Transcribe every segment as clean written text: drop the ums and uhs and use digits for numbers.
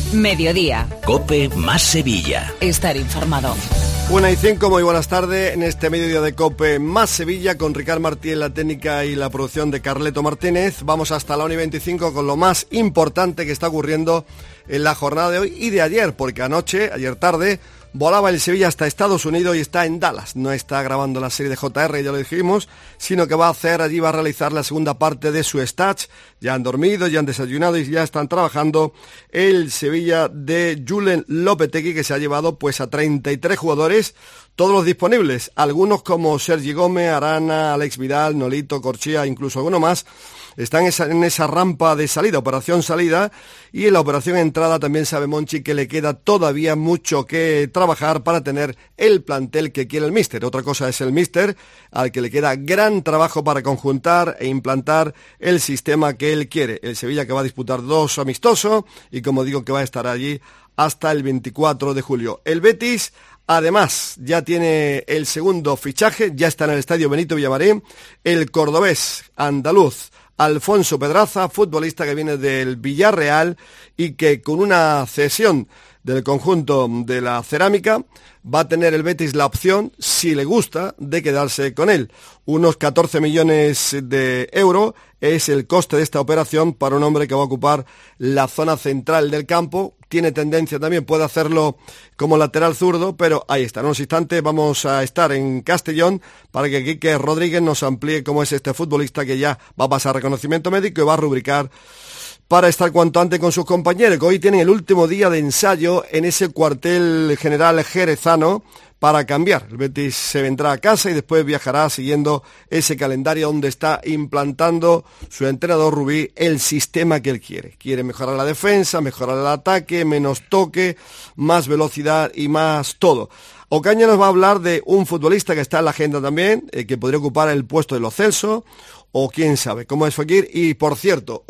Mediodía. COPE más Sevilla. Estar informado. 1:05, muy buenas tardes. En este mediodía de COPE más Sevilla, con Ricard Martí en la técnica y la producción de Carleto Martínez. Vamos hasta la 1:25 con lo más importante que está ocurriendo en la jornada de hoy y de ayer, porque ayer tarde, volaba el Sevilla hasta Estados Unidos y está en Dallas. No está grabando la serie de JR, ya lo dijimos, sino que va a realizar la segunda parte de su stage. Ya han dormido, ya han desayunado y ya están trabajando el Sevilla de Julen Lopetegui, que se ha llevado pues a 33 jugadores, todos los disponibles. Algunos como Sergi Gómez, Arana, Alex Vidal, Nolito, Corchia, incluso alguno más, están en esa rampa de salida, operación salida, y en la operación entrada también sabe Monchi que le queda todavía mucho que trabajar para tener el plantel que quiere el míster. Otra cosa es el míster, al que le queda gran trabajo para conjuntar e implantar el sistema que él quiere. El Sevilla, que va a disputar 2 amistosos y, como digo, que va a estar allí hasta el 24 de julio. El Betis, además, ya tiene el segundo fichaje, ya está en el estadio Benito Villamarín, el cordobés andaluz Alfonso Pedraza, futbolista que viene del Villarreal y que con una cesión del conjunto de la Cerámica va a tener el Betis la opción, si le gusta, de quedarse con él. Unos 14 millones de euros es el coste de esta operación para un hombre que va a ocupar la zona central del campo. Tiene tendencia también, puede hacerlo como lateral zurdo, pero ahí está. En unos instantes vamos a estar en Castellón para que Quique Rodríguez nos amplíe cómo es este futbolista que ya va a pasar reconocimiento médico y va a rubricar para estar cuanto antes con sus compañeros, que hoy tienen el último día de ensayo en ese cuartel general jerezano para cambiar. El Betis se vendrá a casa y después viajará siguiendo ese calendario donde está implantando su entrenador Rubí el sistema que él quiere. Quiere mejorar la defensa, mejorar el ataque, menos toque, más velocidad y más todo. Ocaña nos va a hablar de un futbolista que está en la agenda también, que podría ocupar el puesto de Lo Celso, o quién sabe cómo es Fekir. Y por cierto,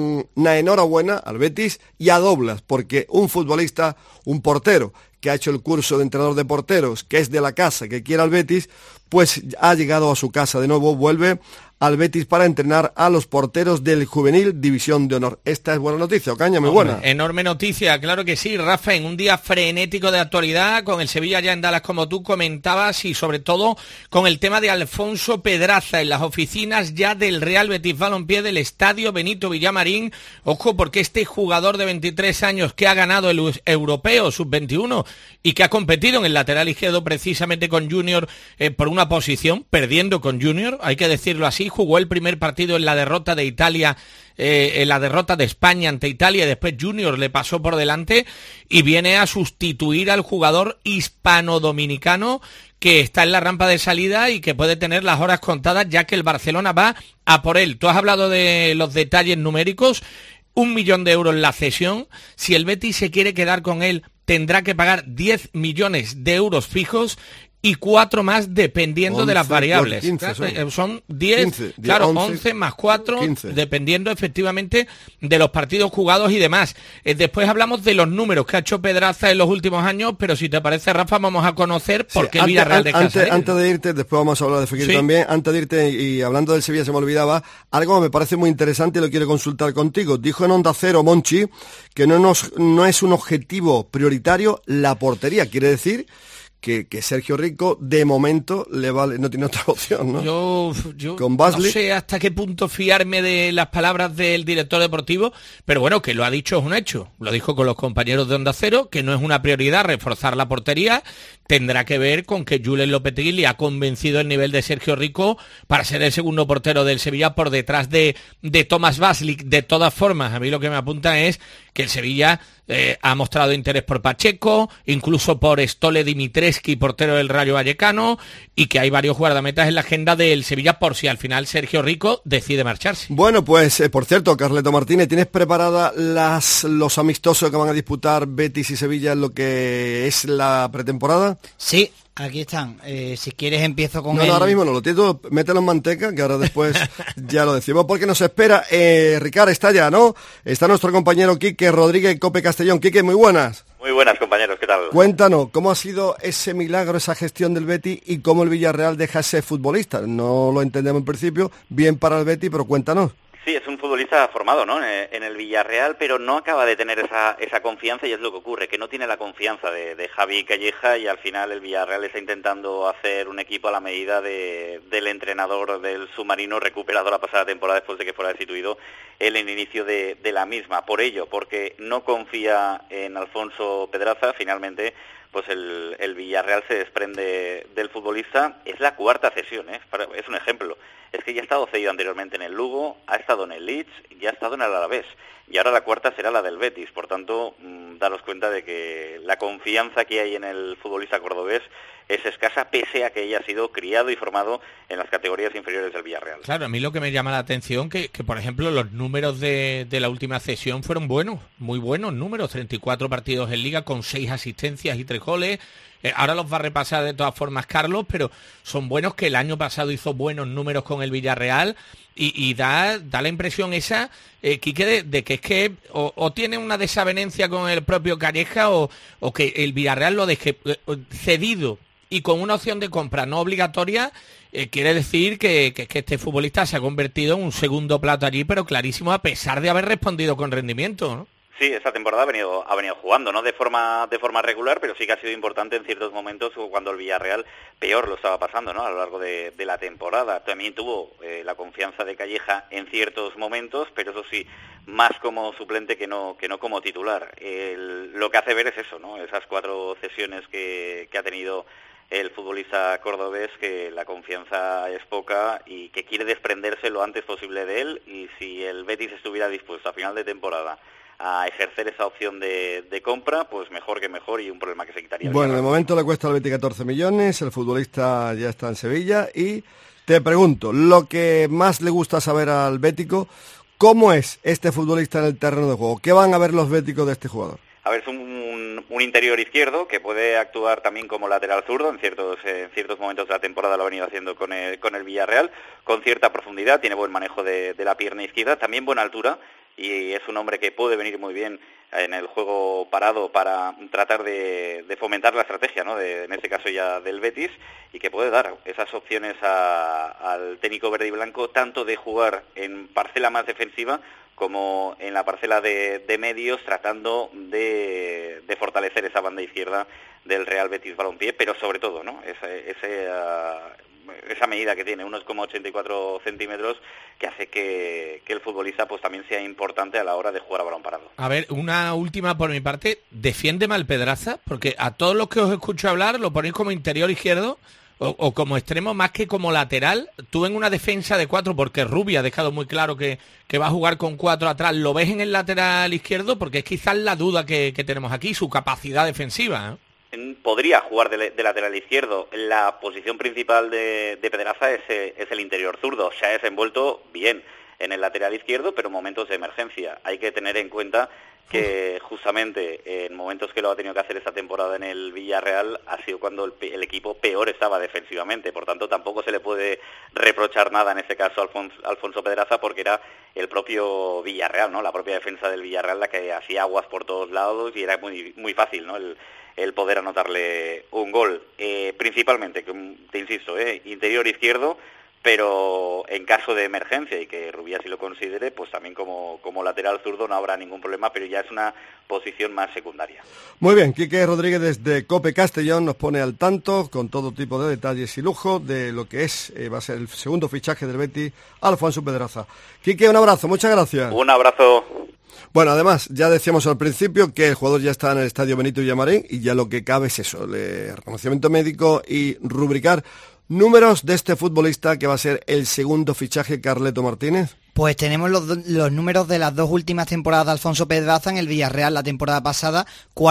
una enhorabuena al Betis y a Doblas, porque un futbolista, un portero que ha hecho el curso de entrenador de porteros, que es de la casa, que quiere al Betis, pues ha llegado a su casa de nuevo, vuelve al Betis para entrenar a los porteros del Juvenil División de Honor. Esta es buena noticia, Ocaña, muy buena. Enorme noticia, claro que sí, Rafa, en un día frenético de actualidad, con el Sevilla ya en Dallas, como tú comentabas, y sobre todo con el tema de Alfonso Pedraza en las oficinas ya del Real Betis Balompié del Estadio Benito Villamarín. Ojo, porque este jugador de 23 años que ha ganado el Europeo Sub-21 y que ha competido en el lateral izquierdo precisamente con Junior por una posición, perdiendo con Junior, hay que decirlo así. Jugó el primer partido en la derrota de Italia, en la derrota de España ante Italia, y después Junior le pasó por delante y viene a sustituir al jugador hispano-dominicano que está en la rampa de salida y que puede tener las horas contadas, ya que el Barcelona va a por él. Tú has hablado de los detalles numéricos, 1 millón de euros la cesión. Si el Betis se quiere quedar con él, tendrá que pagar 10 millones de euros fijos y 4 más dependiendo 11, de las variables. 15 son 10, 15, claro, 11 más 4, 15. Dependiendo efectivamente de los partidos jugados y demás. Después hablamos de los números que ha hecho Pedraza en los últimos años, pero si te parece, Rafa, vamos a conocer por qué el Villarreal de casa. Antes de irte, después vamos a hablar de Fekir también, antes de irte, y hablando del Sevilla se me olvidaba, algo que me parece muy interesante y lo quiero consultar contigo. Dijo en Onda Cero Monchi que no es un objetivo prioritario la portería, quiere decir que Sergio Rico de momento le vale, no tiene otra opción, ¿no? Yo con Basley, no sé hasta qué punto fiarme de las palabras del director deportivo, pero bueno, que lo ha dicho es un hecho. Lo dijo con los compañeros de Onda Cero, que no es una prioridad reforzar la portería. Tendrá que ver con que Julen Lopetegui le ha convencido el nivel de Sergio Rico para ser el segundo portero del Sevilla por detrás de Thomas Basley. De todas formas, a mí lo que me apunta es que el Sevilla ha mostrado interés por Pacheco, incluso por Stole Dimitrescu, portero del Rayo Vallecano, y que hay varios guardametas en la agenda del Sevilla por si al final Sergio Rico decide marcharse. Bueno, pues por cierto, Carleto Martínez, ¿tienes preparada los amistosos que van a disputar Betis y Sevilla en lo que es la pretemporada? Sí. Aquí están. Si quieres empiezo con No, ahora mismo no, lo tienes todo, mételo en manteca, que ahora después ya lo decimos, porque nos espera. Ricard está ya, ¿no? Está nuestro compañero Quique Rodríguez, COPE Castellón. Quique, muy buenas. Muy buenas, compañeros, ¿qué tal? Cuéntanos, ¿cómo ha sido ese milagro, esa gestión del Betis y cómo el Villarreal deja ese futbolista? No lo entendemos en principio, bien para el Betis, pero cuéntanos. Sí, es un futbolista formado, ¿no?, en el Villarreal, pero no acaba de tener esa confianza, y es lo que ocurre, que no tiene la confianza de Javi Calleja, y al final el Villarreal está intentando hacer un equipo a la medida del entrenador del submarino recuperado la pasada temporada después de que fuera destituido en el inicio de la misma. Por ello, porque no confía en Alfonso Pedraza, finalmente pues el Villarreal se desprende del futbolista. Es la cuarta cesión, es un ejemplo. Es que ya ha estado cedido anteriormente en el Lugo, ha estado en el Leeds, ya ha estado en el Alavés, y ahora la cuarta será la del Betis. Por tanto, daros cuenta de que la confianza que hay en el futbolista cordobés es escasa, pese a que haya sido criado y formado en las categorías inferiores del Villarreal. Claro, a mí lo que me llama la atención que por ejemplo, los números de la última cesión fueron buenos, muy buenos números, 34 partidos en Liga con 6 asistencias y 3 goles. Ahora los va a repasar de todas formas Carlos, pero son buenos, que el año pasado hizo buenos números con el Villarreal, y da la impresión esa, Quique, de que es que o tiene una desavenencia con el propio Calleja o que el Villarreal lo deje cedido y con una opción de compra no obligatoria. Quiere decir que este futbolista se ha convertido en un segundo plato allí, pero clarísimo, a pesar de haber respondido con rendimiento, ¿no? Sí, esta temporada ha venido jugando, no de forma regular, pero sí que ha sido importante en ciertos momentos cuando el Villarreal peor lo estaba pasando, ¿no?, a lo largo de la temporada. También tuvo la confianza de Calleja en ciertos momentos, pero eso sí, más como suplente que no como titular. Lo que hace ver es eso, ¿no?, esas 4 cesiones que ha tenido el futbolista cordobés, que la confianza es poca y que quiere desprenderse lo antes posible de él, y si el Betis estuviera dispuesto a final de temporada a ejercer esa opción de compra, pues mejor que mejor, y un problema que se quitaría. Bueno, de momento le cuesta al Betis 14 millones, el futbolista ya está en Sevilla, y te pregunto, lo que más le gusta saber al bético, ¿cómo es este futbolista en el terreno de juego? ¿Qué van a ver los béticos de este jugador? A ver, es un interior izquierdo que puede actuar también como lateral zurdo, en ciertos momentos de la temporada lo ha venido haciendo con el Villarreal, con cierta profundidad, tiene buen manejo de la pierna izquierda, también buena altura, y es un hombre que puede venir muy bien en el juego parado para tratar de fomentar la estrategia, ¿no?, en este caso ya del Betis, y que puede dar esas opciones al técnico verde y blanco, tanto de jugar en parcela más defensiva como en la parcela de medios, tratando de fortalecer esa banda izquierda del Real Betis Balompié, pero sobre todo, ¿no?, esa medida que tiene, unos como 84 centímetros, que hace que el futbolista pues también sea importante a la hora de jugar a balón parado. A ver, una última por mi parte, ¿defiende mal Pedraza? Porque a todos los que os escucho hablar lo ponéis como interior izquierdo o como extremo más que como lateral. Tú en una defensa de 4, porque Rubio ha dejado muy claro que va a jugar con 4 atrás, ¿lo ves en el lateral izquierdo? Porque es quizás la duda que tenemos aquí, su capacidad defensiva, ¿eh? Podría jugar de lateral izquierdo. La posición principal de Pedraza es el interior zurdo. Se ha desenvuelto bien en el lateral izquierdo, pero en momentos de emergencia. Hay que tener en cuenta que justamente en momentos que lo ha tenido que hacer esta temporada en el Villarreal ha sido cuando el equipo peor estaba defensivamente. Por tanto, tampoco se le puede reprochar nada en este caso a Alfonso Pedraza, porque era el propio Villarreal, ¿no?, la propia defensa del Villarreal la que hacía aguas por todos lados, y era muy, muy fácil, ¿no?, el poder anotarle un gol. Principalmente, te insisto, interior izquierdo, pero en caso de emergencia y que Rubiá sí lo considere, pues también como lateral zurdo no habrá ningún problema, pero ya es una posición más secundaria. Muy bien, Quique Rodríguez desde COPE Castellón nos pone al tanto con todo tipo de detalles y lujo de lo que va a ser el segundo fichaje del Betis, Alfonso Pedraza. Quique, un abrazo, muchas gracias. Un abrazo. Bueno, además, ya decíamos al principio que el jugador ya está en el Estadio Benito Villamarín, y ya lo que cabe es eso, el reconocimiento médico y rubricar números de este futbolista que va a ser el segundo fichaje, Carleto Martínez. Pues tenemos los números de las 2 últimas temporadas de Alfonso Pedraza en el Villarreal. La temporada pasada,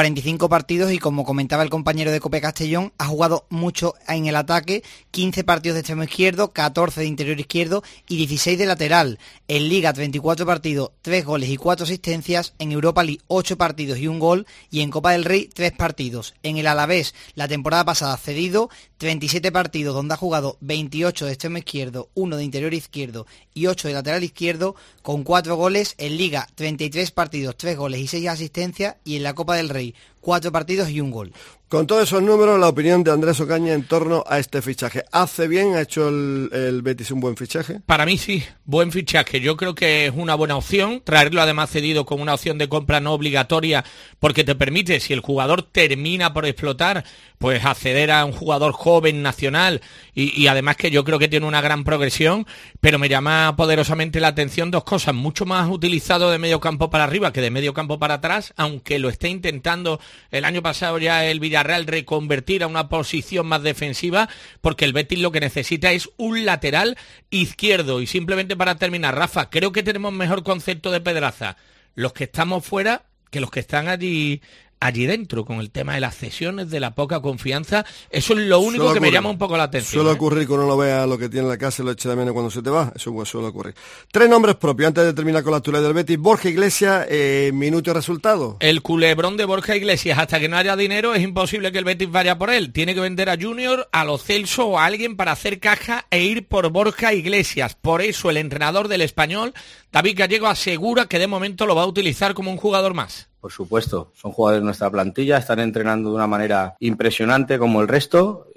45 partidos, y como comentaba el compañero de COPE Castellón, ha jugado mucho en el ataque, 15 partidos de extremo izquierdo, 14 de interior izquierdo y 16 de lateral. En Liga, 34 partidos, 3 goles y 4 asistencias. En Europa League, 8 partidos y 1 gol. Y en Copa del Rey, 3 partidos. En el Alavés, la temporada pasada cedido, 37 partidos, donde ha jugado 28 de extremo izquierdo, 1 de interior izquierdo y 8 de lateral izquierdo, izquierdo con 4 goles, en Liga 33 partidos, 3 goles y 6 asistencias, y en la Copa del Rey 4 partidos y 1 gol. Con todos esos números, la opinión de Andrés Ocaña en torno a este fichaje. ¿Hace bien? ¿Ha hecho el Betis un buen fichaje? Para mí sí, buen fichaje. Yo creo que es una buena opción. Traerlo además cedido con una opción de compra no obligatoria, porque te permite, si el jugador termina por explotar, pues acceder a un jugador joven nacional y además que yo creo que tiene una gran progresión, pero me llama poderosamente la atención dos cosas. Mucho más utilizado de medio campo para arriba que de medio campo para atrás, aunque lo esté intentando el año pasado ya el Villarreal reconvertir a una posición más defensiva, porque el Betis lo que necesita es un lateral izquierdo. Y simplemente para terminar, Rafa, creo que tenemos mejor concepto de Pedraza los que estamos fuera que los que están allí dentro, con el tema de las cesiones, de la poca confianza. Eso es lo único que me llama un poco la atención. Suele ocurrir que uno lo vea lo que tiene en la casa y lo eche de menos cuando se te va. Eso suele ocurrir. 3 nombres propios antes de terminar con la actualidad del Betis. Borja Iglesias, minuto y resultado. El culebrón de Borja Iglesias, hasta que no haya dinero es imposible que el Betis vaya por él. Tiene que vender a Junior, a Lo Celso o a alguien para hacer caja e ir por Borja Iglesias. Por eso el entrenador del Español, David Gallego, asegura que de momento lo va a utilizar como un jugador más. Por supuesto, son jugadores de nuestra plantilla, están entrenando de una manera impresionante como el resto,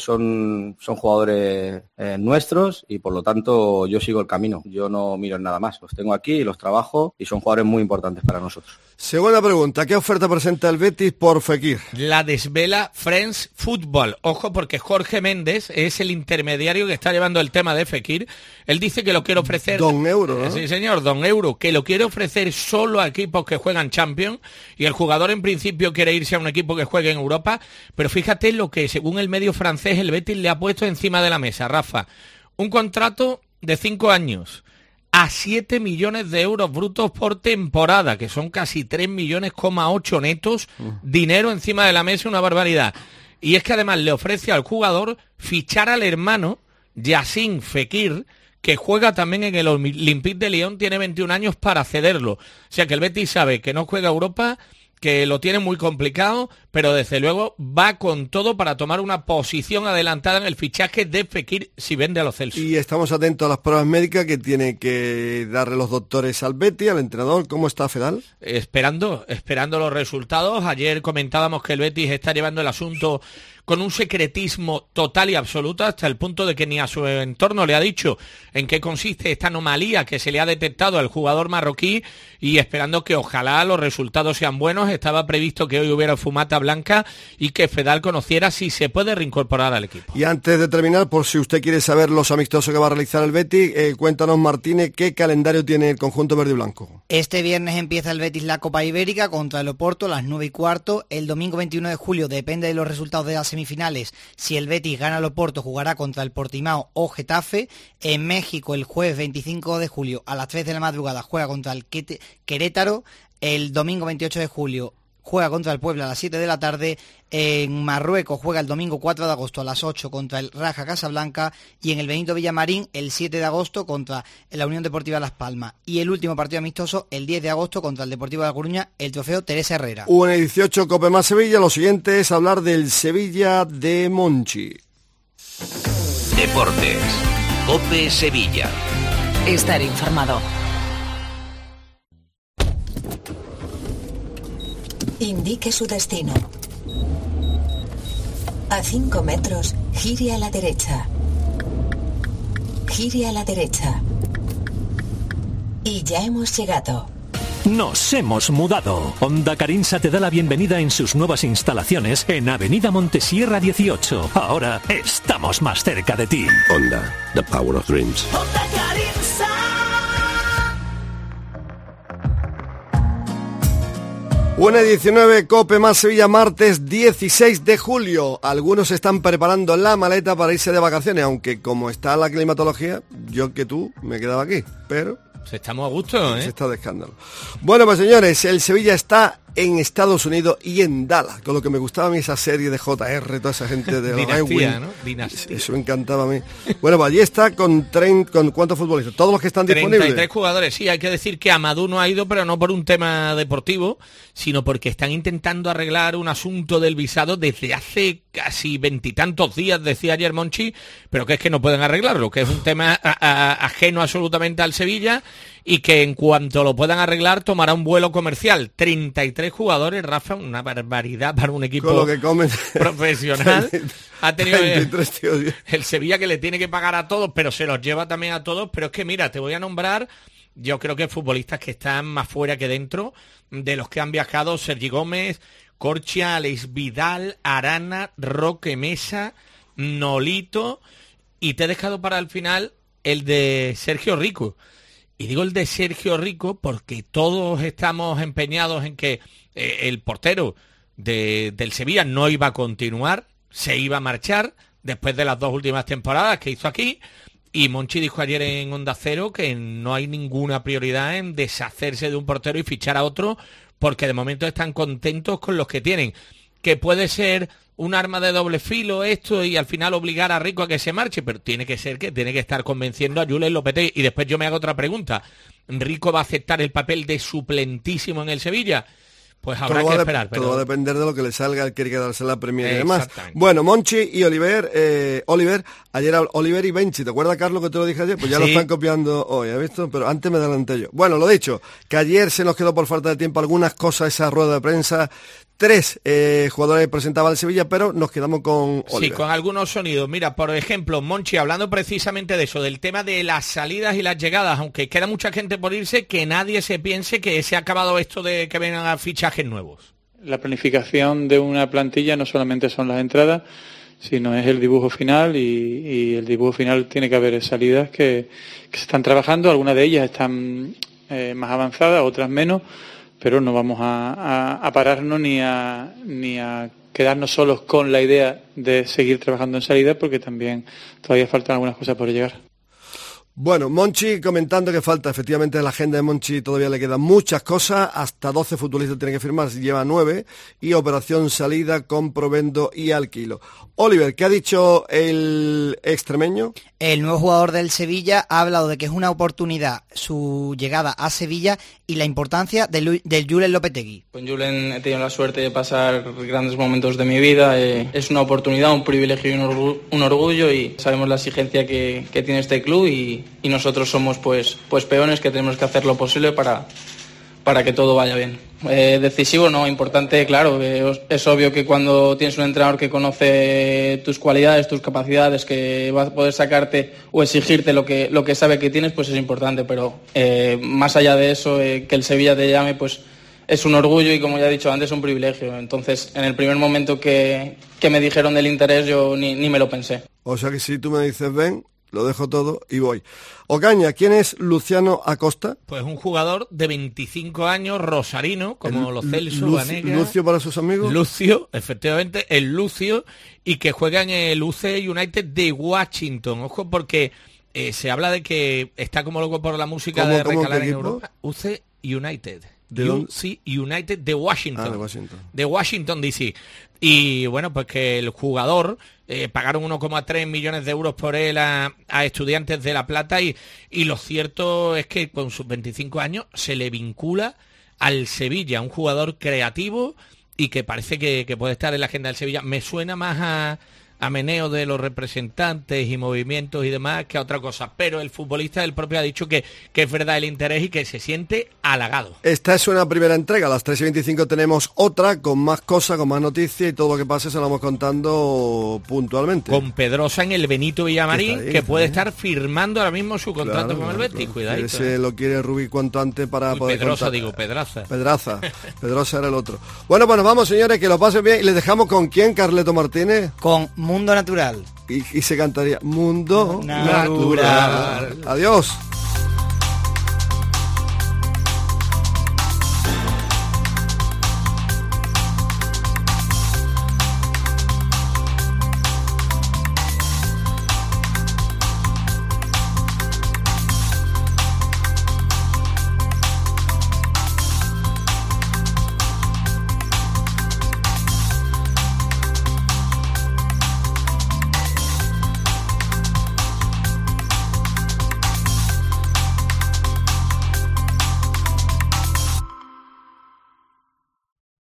son jugadores nuestros y por lo tanto yo sigo el camino, yo no miro en nada más, los tengo aquí, los trabajo y son jugadores muy importantes para nosotros. Segunda pregunta, ¿qué oferta presenta el Betis por Fekir? La desvela Friends Football. Ojo, porque Jorge Méndez es el intermediario que está llevando el tema de Fekir. Él dice que lo quiere ofrecer... Don Euro, ¿no? Sí, señor, Don Euro, que lo quiere ofrecer solo a equipos que juegan Champions, y el jugador en principio quiere irse a un equipo que juegue en Europa, pero fíjate lo que según el medio francés el Betis le ha puesto encima de la mesa, Rafa. Un contrato de 5 años a 7 millones de euros brutos por temporada, que son casi 3,8 millones netos, dinero encima de la mesa, una barbaridad. Y es que además le ofrece al jugador fichar al hermano, Yacine Fekir, que juega también en el Olympique de Lyon, tiene 21 años para cederlo. O sea que el Betis sabe que no juega Europa, que lo tiene muy complicado, pero desde luego va con todo para tomar una posición adelantada en el fichaje de Fekir si vende a Lo Celso. Y estamos atentos a las pruebas médicas que tiene que darle los doctores al Betis, al entrenador. ¿Cómo está Fedal? Esperando los resultados. Ayer comentábamos que el Betis está llevando el asunto con un secretismo total y absoluto, hasta el punto de que ni a su entorno le ha dicho en qué consiste esta anomalía que se le ha detectado al jugador marroquí, y esperando que ojalá los resultados sean buenos. Estaba previsto que hoy hubiera fumata blanca y que Fedal conociera si se puede reincorporar al equipo. Y antes de terminar, por si usted quiere saber los amistosos que va a realizar el Betis, cuéntanos, Martínez, ¿qué calendario tiene el conjunto verde y blanco? Este viernes empieza el Betis la Copa Ibérica contra el Oporto a las 9:15. El domingo 21 de julio, depende de los resultados de las semifinales, si el Betis gana al Oporto, jugará contra el Portimao o Getafe. En México, el jueves 25 de julio a las 3 de la madrugada juega contra el Querétaro. El domingo 28 de julio juega contra el Puebla a las 7 de la tarde. En Marruecos juega el domingo 4 de agosto a las 8 contra el Raja Casablanca, y en el Benito Villamarín el 7 de agosto contra la Unión Deportiva Las Palmas, y el último partido amistoso el 10 de agosto contra el Deportivo de La Coruña, el trofeo Teresa Herrera. 1-18 Cope más Sevilla. Lo siguiente es hablar del Sevilla de Monchi. Deportes. Cope Sevilla. Estar informado. Indique su destino. A 5 metros, gire a la derecha. Gire a la derecha. Y ya hemos llegado. Nos hemos mudado. Honda Carinsa te da la bienvenida en sus nuevas instalaciones en Avenida Montesierra 18. Ahora estamos más cerca de ti. Honda, the power of dreams. Honda Carinsa. Buena 19 Cope más Sevilla, martes 16 de julio. Algunos están preparando la maleta para irse de vacaciones, aunque como está la climatología, yo que tú me quedaba aquí, pero... Estamos a gusto, ¿eh? Se está de escándalo. Bueno, pues señores, el Sevilla está en Estados Unidos y en Dallas, con lo que me gustaba a mí esa serie de JR, toda esa gente de Dinastía, ¿no? Dinastía. Eso me encantaba a mí. Bueno, pues allí está con ¿cuántos futbolistas? Todos los que están disponibles. 33 jugadores, sí, hay que decir que Amadou no ha ido, pero no por un tema deportivo, sino porque están intentando arreglar un asunto del visado desde hace casi 20 y tantos días, decía ayer Monchi, pero que es que no pueden arreglarlo, que es un tema ajeno absolutamente al Sevilla y que en cuanto lo puedan arreglar tomará un vuelo comercial. 33 jugadores, Rafa, una barbaridad para un equipo con lo que comen profesional. Ha tenido 23, tío, el Sevilla que le tiene que pagar a todos, pero se los lleva también a todos. Pero es que mira, te voy a nombrar, yo creo que futbolistas que están más fuera que dentro, de los que han viajado: Sergi Gómez, Corchia, Alex Vidal, Arana, Roque Mesa, Nolito, y te he dejado para el final el de Sergio Rico. Y digo el de Sergio Rico porque todos estamos empeñados en que el portero del Sevilla no iba a continuar, se iba a marchar después de las 2 últimas temporadas que hizo aquí, y Monchi dijo ayer en Onda Cero que no hay ninguna prioridad en deshacerse de un portero y fichar a otro, porque de momento están contentos con los que tienen, que puede ser un arma de doble filo esto y al final obligar a Rico a que se marche, pero tiene que estar convenciendo a Julen Lopetegui. Y después yo me hago otra pregunta: ¿Rico va a aceptar el papel de suplentísimo en el Sevilla? Pues habrá que esperar. Todo va a depender de lo que le salga, el que quiere quedarse en la Premier y demás. Bueno, Monchi y Oliver, ayer Oliver y Benchi, ¿te acuerdas, Carlos, que te lo dije ayer? Pues ya lo están copiando hoy, ¿has visto? Pero antes me adelanté yo. Bueno, lo dicho, que ayer se nos quedó por falta de tiempo algunas cosas, esa rueda de prensa. 3 jugadores presentaban al Sevilla, pero nos quedamos con Oliver. Sí, con algunos sonidos. Mira, por ejemplo, Monchi, hablando precisamente de eso, del tema de las salidas y las llegadas, aunque queda mucha gente por irse, que nadie se piense que se ha acabado esto de que vengan a fichajes nuevos. La planificación de una plantilla no solamente son las entradas, sino es el dibujo final, y el dibujo final tiene que haber salidas que se están trabajando. Algunas de ellas están más avanzadas, otras menos, pero no vamos a pararnos ni a quedarnos solos con la idea de seguir trabajando en salida, porque también todavía faltan algunas cosas por llegar. Bueno, Monchi comentando que falta, efectivamente, en la agenda de Monchi todavía le quedan muchas cosas, hasta 12 futbolistas tienen que firmar, lleva 9, y operación salida con provendo y alquilo. Oliver, ¿qué ha dicho el extremeño? El nuevo jugador del Sevilla ha hablado de que es una oportunidad su llegada a Sevilla y la importancia del Julen Lopetegui. Con Julen he tenido la suerte de pasar grandes momentos de mi vida. Es una oportunidad, un privilegio y un orgullo, y sabemos la exigencia que tiene este club, y nosotros somos pues peones que tenemos que hacer lo posible para que todo vaya bien. Decisivo, no, importante, claro. Es obvio que cuando tienes un entrenador que conoce tus cualidades, tus capacidades, que va a poder sacarte o exigirte lo que sabe que tienes, pues es importante. Pero más allá de eso, que el Sevilla te llame, pues es un orgullo y, como ya he dicho antes, un privilegio. Entonces, en el primer momento que me dijeron del interés, yo ni me lo pensé. O sea que si tú me dices ven, lo dejo todo y voy. Ocaña, ¿quién es Luciano Acosta? Pues un jugador de 25 años, rosarino, como Lo Celso, Banega. ¿Lucio para sus amigos? Lucio, efectivamente, el Lucio, y que juega en el UC United de Washington. Ojo, porque se habla de que está como loco por la música de recalar en Europa. UC United. UC United de Washington. De Washington DC. Y bueno, pues que el jugador pagaron 1,3 millones de euros por él a Estudiantes de La Plata, y lo cierto es que con sus 25 años se le vincula al Sevilla, un jugador creativo y que parece que puede estar en la agenda del Sevilla. Me suena más a meneo de los representantes y movimientos y demás que a otra cosa, pero el futbolista del propio ha dicho que es verdad el interés y que se siente halagado. Esta es una primera entrega, a las 3:25 tenemos otra con más cosas, con más noticias, y todo lo que pase se lo vamos contando puntualmente. Con Pedrosa en el Benito Villamarín, que puede estar firmando ahora mismo su contrato con el Betis, cuidadito. Ese lo quiere Rubí cuanto antes para poder Pedrosa, Pedraza. Pedrosa era el otro. Bueno, pues nos vamos, señores, que lo pasen bien, y les dejamos con ¿quién, Carleto Martínez? Con Mundo Natural. Y se cantaría Mundo Natural. Adiós.